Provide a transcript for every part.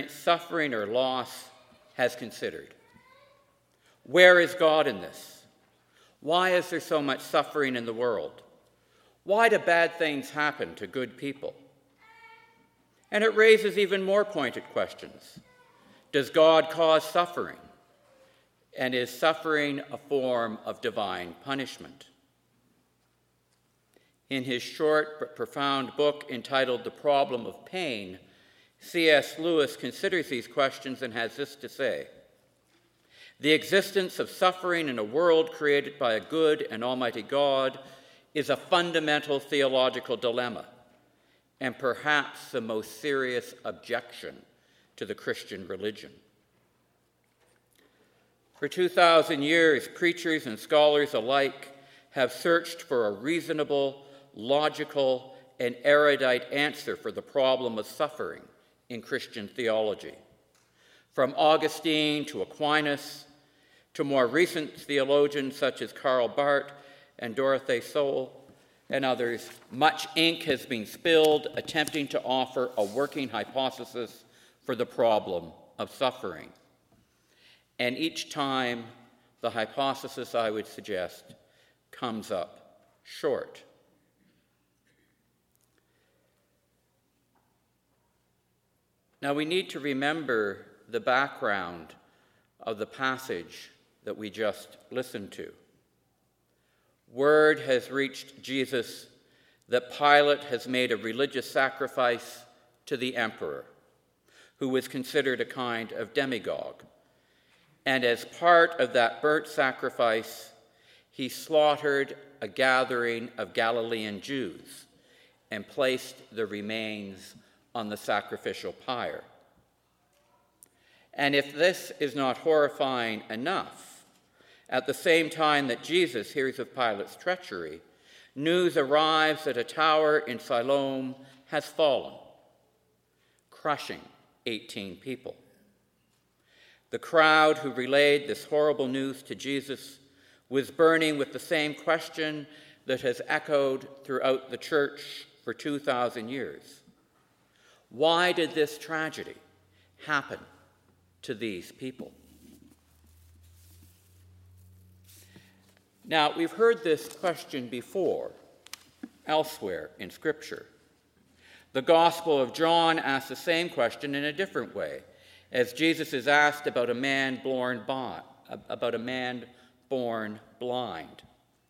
experienced suffering or loss has considered. Where is God in this? Why is there so much suffering in the world? Why do bad things happen to good people? And it raises even more pointed questions. Does God cause suffering? And is suffering a form of divine punishment? In his short but profound book entitled The Problem of Pain, C.S. Lewis considers these questions and has this to say: the existence of suffering in a world created by a good and almighty God is a fundamental theological dilemma, and perhaps the most serious objection to the Christian religion. For 2,000 years, preachers and scholars alike have searched for a reasonable, logical, and erudite answer for the problem of suffering in Christian theology. From Augustine to Aquinas to more recent theologians such as Karl Barth and Dorothee Sölle and others, much ink has been spilled attempting to offer a working hypothesis for the problem of suffering. And each time, the hypothesis, I would suggest, comes up short. Now, we need to remember the background of the passage that we just listened to. Word has reached Jesus that Pilate has made a religious sacrifice to the emperor, who was considered a kind of demagogue. And as part of that burnt sacrifice, he slaughtered a gathering of Galilean Jews and placed the remains on the sacrificial pyre. And if this is not horrifying enough, at the same time that Jesus hears of Pilate's treachery, news arrives that a tower in Siloam has fallen, crushing 18 people. The crowd who relayed this horrible news to Jesus was burning with the same question that has echoed throughout the church for 2,000 years. Why did this tragedy happen to these people? Now, we've heard this question before, elsewhere in Scripture. The Gospel of John asks the same question in a different way, as Jesus is asked about a man born blind.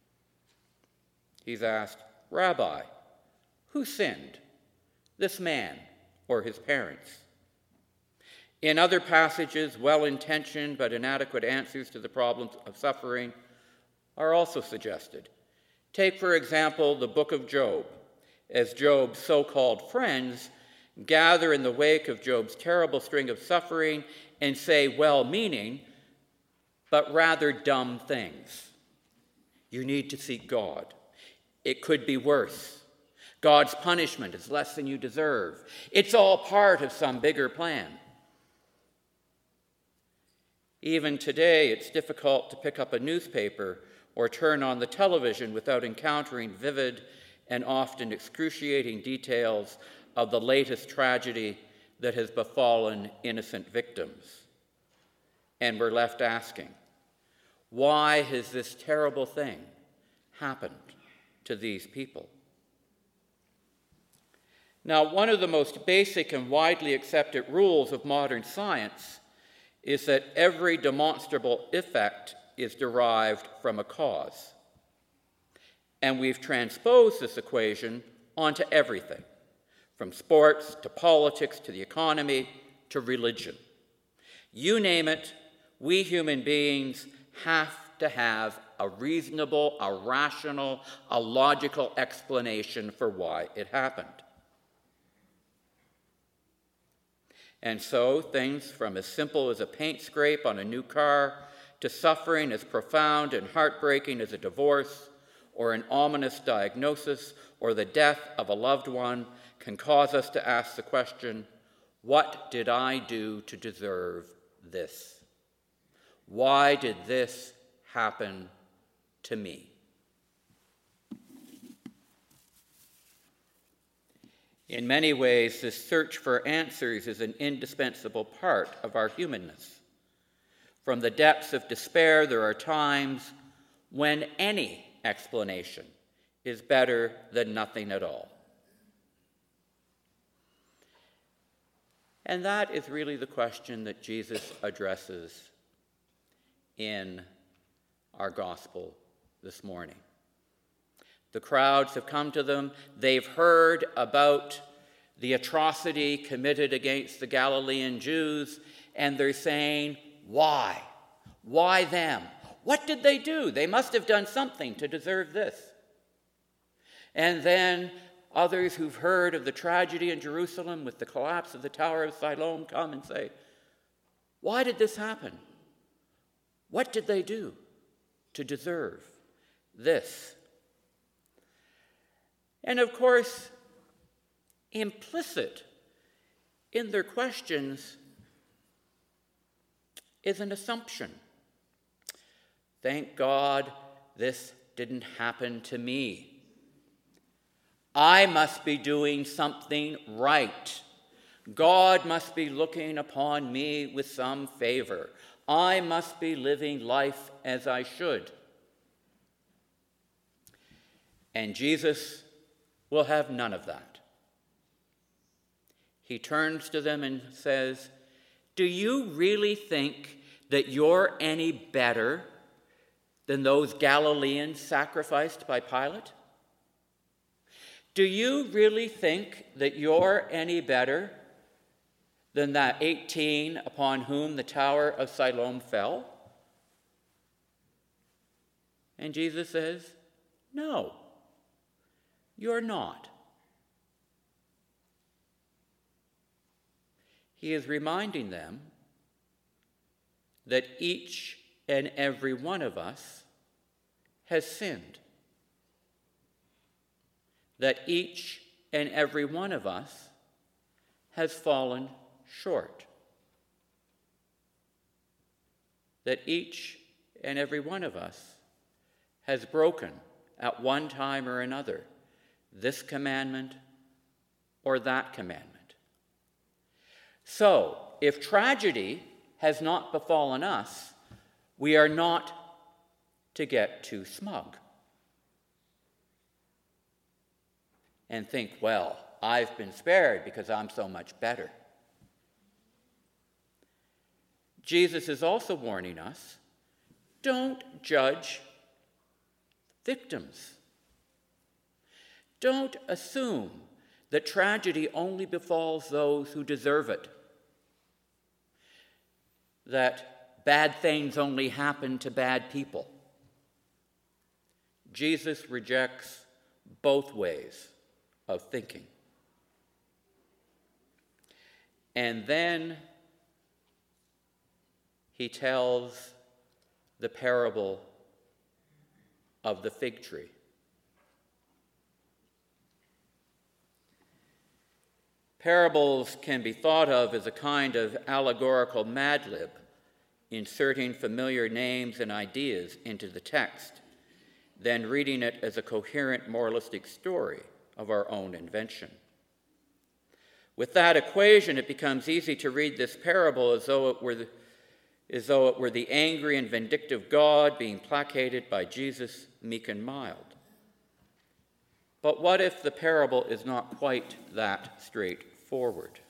He's asked, "Rabbi, who sinned, this man or his parents?" In other passages, well-intentioned but inadequate answers to the problems of suffering are also suggested. Take, for example, the book of Job, as Job's so-called friends gather in the wake of Job's terrible string of suffering and say well-meaning, but rather dumb things. You need to seek God. It could be worse. God's punishment is less than you deserve. It's all part of some bigger plan. Even today, it's difficult to pick up a newspaper or turn on the television without encountering vivid and often excruciating details of the latest tragedy that has befallen innocent victims. And we're left asking, why has this terrible thing happened to these people? Now, one of the most basic and widely accepted rules of modern science is that every demonstrable effect is derived from a cause. And we've transposed this equation onto everything, from sports to politics to the economy to religion. You name it, we human beings have to have a reasonable, a rational, a logical explanation for why it happened. And so things from as simple as a paint scrape on a new car to suffering as profound and heartbreaking as a divorce or an ominous diagnosis or the death of a loved one can cause us to ask the question, what did I do to deserve this? Why did this happen to me? In many ways, this search for answers is an indispensable part of our humanness. From the depths of despair, there are times when any explanation is better than nothing at all. And that is really the question that Jesus addresses in our gospel this morning. The crowds have come to them. They've heard about the atrocity committed against the Galilean Jews, and they're saying, why? Why them? What did they do? They must have done something to deserve this. And then others who've heard of the tragedy in Jerusalem with the collapse of the Tower of Siloam come and say, why did this happen? What did they do to deserve this? And of course, implicit in their questions is an assumption. Thank God this didn't happen to me. I must be doing something right. God must be looking upon me with some favor. I must be living life as I should. And Jesus will have none of that. He turns to them and says, do you really think that you're any better than those Galileans sacrificed by Pilate? Do you really think that you're any better than that 18 upon whom the Tower of Siloam fell? And Jesus says, no, you're not. He is reminding them that each and every one of us has sinned. That each and every one of us has fallen short. That each and every one of us has broken at one time or another this commandment or that commandment. So, if tragedy has not befallen us, we are not to get too smug and think, well, I've been spared because I'm so much better. Jesus is also warning us, don't judge victims. Don't assume that tragedy only befalls those who deserve it. That bad things only happen to bad people. Jesus rejects both ways of thinking. And then he tells the parable of the fig tree. Parables can be thought of as a kind of allegorical Mad Lib, inserting familiar names and ideas into the text, then reading it as a coherent moralistic story of our own invention. With that equation, it becomes easy to read this parable as though it were the angry and vindictive God being placated by Jesus, meek and mild. But what if the parable is not quite that straightforward?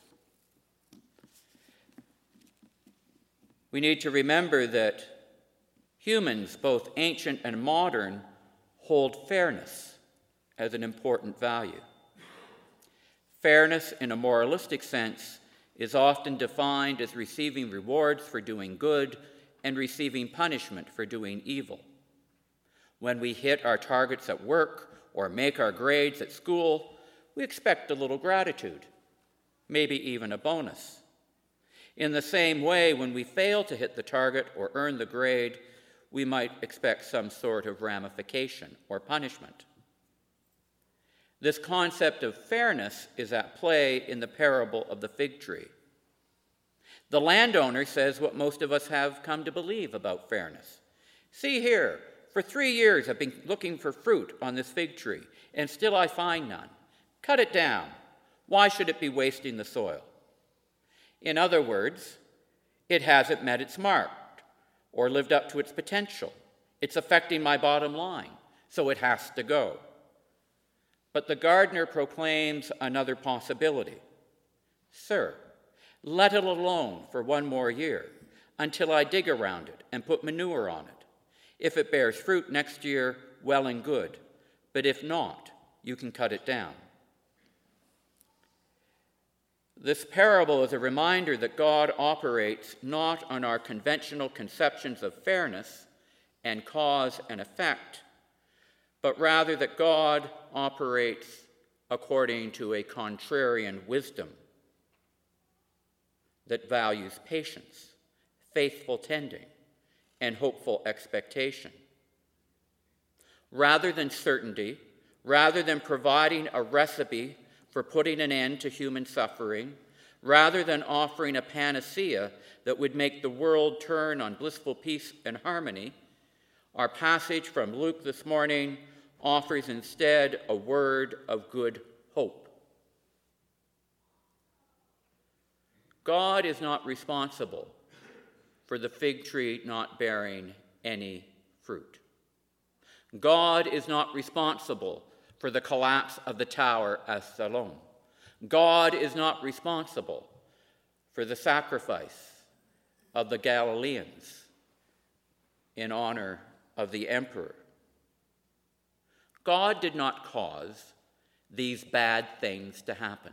We need to remember that humans, both ancient and modern, hold fairness as an important value. Fairness, in a moralistic sense, is often defined as receiving rewards for doing good and receiving punishment for doing evil. When we hit our targets at work or make our grades at school, we expect a little gratitude, maybe even a bonus. In the same way, when we fail to hit the target or earn the grade, we might expect some sort of ramification or punishment. This concept of fairness is at play in the parable of the fig tree. The landowner says what most of us have come to believe about fairness. See here, for 3 years I've been looking for fruit on this fig tree, and still I find none. Cut it down. Why should it be wasting the soil? In other words, it hasn't met its mark or lived up to its potential. It's affecting my bottom line, so it has to go. But the gardener proclaims another possibility. Sir, let it alone for 1 more year until I dig around it and put manure on it. If it bears fruit next year, well and good. But if not, you can cut it down. This parable is a reminder that God operates not on our conventional conceptions of fairness and cause and effect, but rather that God operates according to a contrarian wisdom that values patience, faithful tending, and hopeful expectation. Rather than certainty, rather than providing a recipe for putting an end to human suffering, rather than offering a panacea that would make the world turn on blissful peace and harmony, our passage from Luke this morning offers instead a word of good hope. God is not responsible for the fig tree not bearing any fruit. God is not responsible for the collapse of the tower at Siloam. God is not responsible for the sacrifice of the Galileans in honor of the emperor. God did not cause these bad things to happen.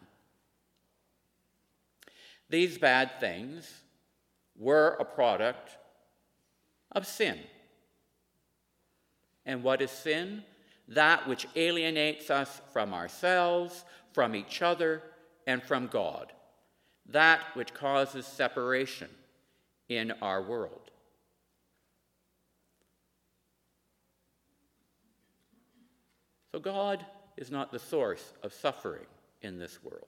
These bad things were a product of sin. And what is sin? That which alienates us from ourselves, from each other, and from God. That which causes separation in our world. So God is not the source of suffering in this world.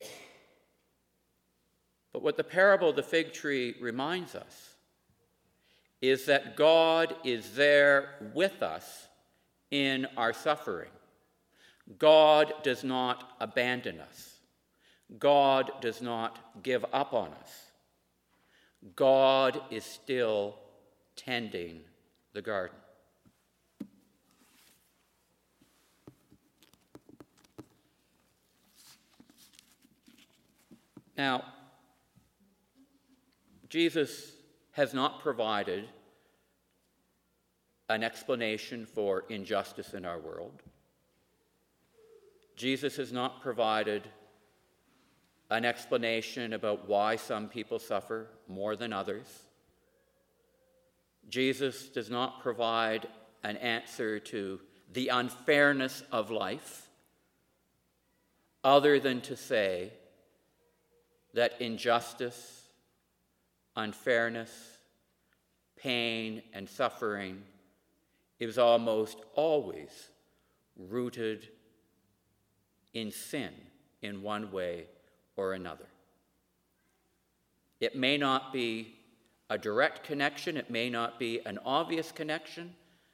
But what the parable of the fig tree reminds us is that God is there with us in our suffering. God does not abandon us. God does not give up on us. God is still tending the garden. Now, Jesus has not provided an explanation for injustice in our world. Jesus has not provided an explanation about why some people suffer more than others. Jesus does not provide an answer to the unfairness of life, other than to say that injustice, unfairness, pain, and suffering is almost always rooted in sin in one way or another. It may not be a direct connection, it may not be an obvious connection,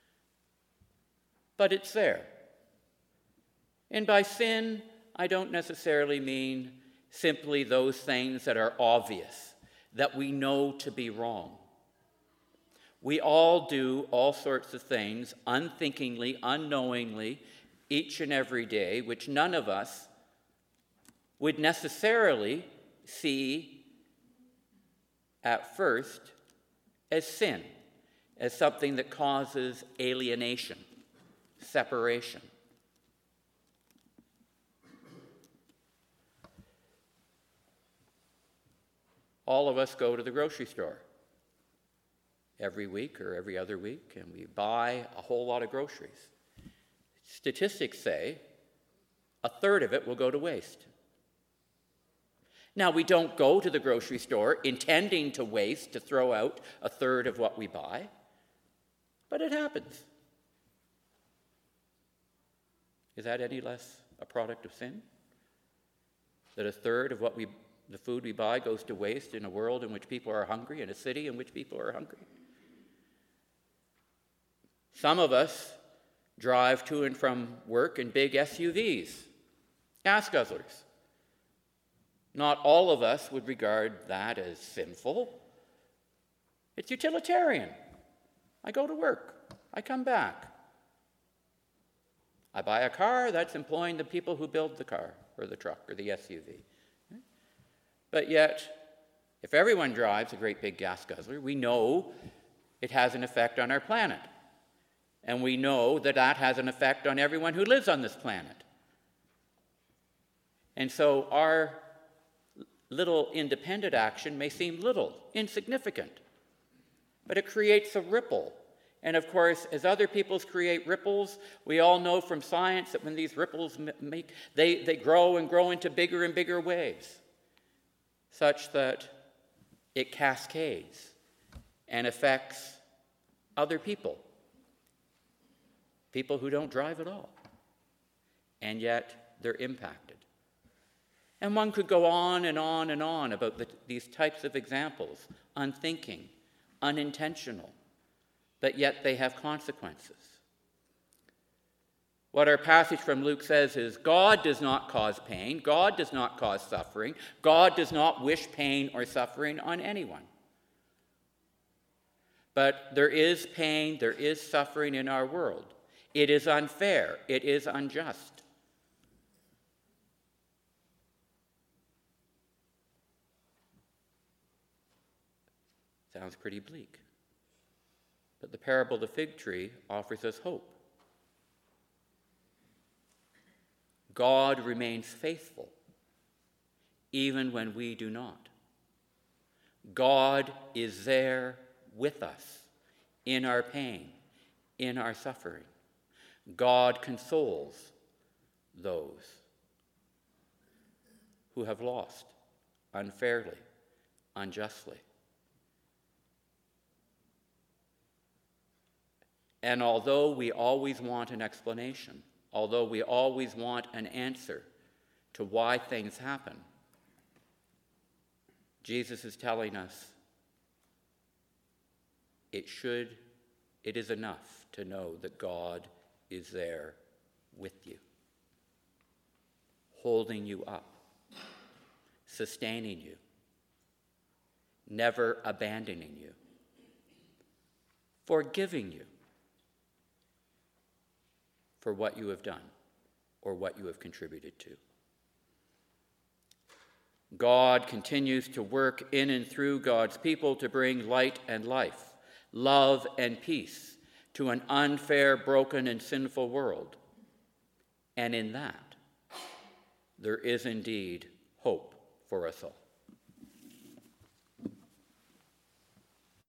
but it's there. And by sin, I don't necessarily mean simply those things that are obvious, that we know to be wrong. We all do all sorts of things unthinkingly, unknowingly, each and every day, which none of us would necessarily see at first as sin, as something that causes alienation, separation. All of us go to the grocery store every week or every other week, and we buy a whole lot of groceries. Statistics say a third of it will go to waste. Now, we don't go to the grocery store intending to waste, to throw out a third of what we buy, but it happens. Is that any less a product of sin? That a third of the food we buy goes to waste in a world in which people are hungry, in a city in which people are hungry? Some of us drive to and from work in big SUVs, gas guzzlers. Not all of us would regard that as sinful. It's utilitarian. I go to work. I come back. I buy a car. That's employing the people who build the car or the truck or the SUV. But yet, if everyone drives a great big gas guzzler, we know it has an effect on our planet. And we know that that has an effect on everyone who lives on this planet. And so our little independent action may seem little, insignificant, but it creates a ripple. And of course, as other peoples create ripples, we all know from science that when these ripples they grow and grow into bigger and bigger waves, such that it cascades and affects other people, people who don't drive at all, and yet they're impacted. And one could go on and on and on about these types of examples, unthinking, unintentional, but yet they have consequences. What our passage from Luke says is God does not cause pain, God does not cause suffering, God does not wish pain or suffering on anyone. But there is pain, there is suffering in our world. It is unfair, it is unjust. Sounds pretty bleak. But the parable of the fig tree offers us hope. God remains faithful even when we do not. God is there with us in our pain, in our suffering. God consoles those who have lost unfairly, unjustly. And although we always want an explanation, although we always want an answer to why things happen, Jesus is telling us it is enough to know that God is there with you, holding you up, sustaining you, never abandoning you, forgiving you for what you have done or what you have contributed to. God continues to work in and through God's people to bring light and life, love and peace to an unfair, broken, and sinful world. And in that, there is indeed hope for us all.